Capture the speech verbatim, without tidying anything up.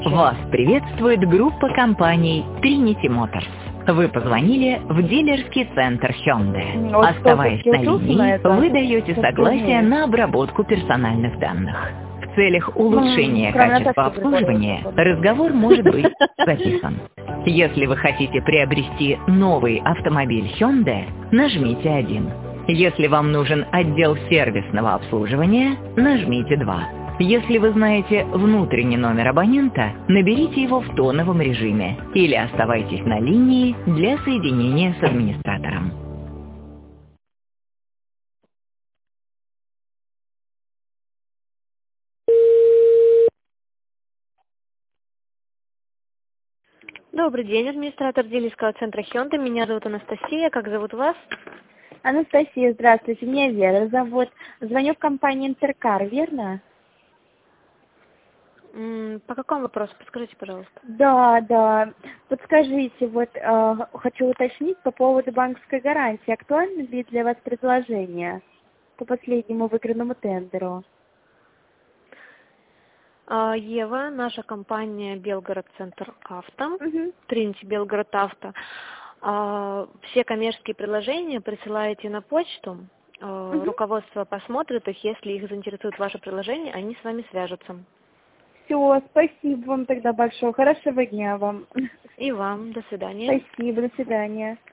Вас приветствует группа компаний Trinity Motors. Вы позвонили в дилерский центр Hyundai. Вот Оставаясь на линии, это, вы даете согласие умеешь. на обработку персональных данных. В целях улучшения Ну, кроме качества того, что обслуживания прикольно. разговор может быть записан. Если вы хотите приобрести новый автомобиль Hyundai, нажмите один. Если вам нужен отдел сервисного обслуживания, нажмите два. Если вы знаете внутренний номер абонента, наберите его в тоновом режиме или оставайтесь на линии для соединения с администратором. Добрый день, администратор дилерского центра Hyundai. Меня зовут Анастасия. Как зовут вас? Анастасия, здравствуйте, меня Вера зовут. Звоню в компанию Интеркар, верно? М, По какому вопросу? Подскажите, пожалуйста. Да, да. Подскажите, вот э, хочу уточнить по поводу банковской гарантии. Актуально ли для вас предложение по последнему выигранному тендеру? А, Ева, наша компания Белгород Центр Авто, Угу. Trinity Белгород Авто. А, Все коммерческие предложения присылаете на почту. А, Угу. Руководство посмотрит их. Если их заинтересует ваше предложение, они с вами свяжутся. Все, спасибо вам тогда большое. Хорошего дня вам. И вам. До свидания. Спасибо, до свидания.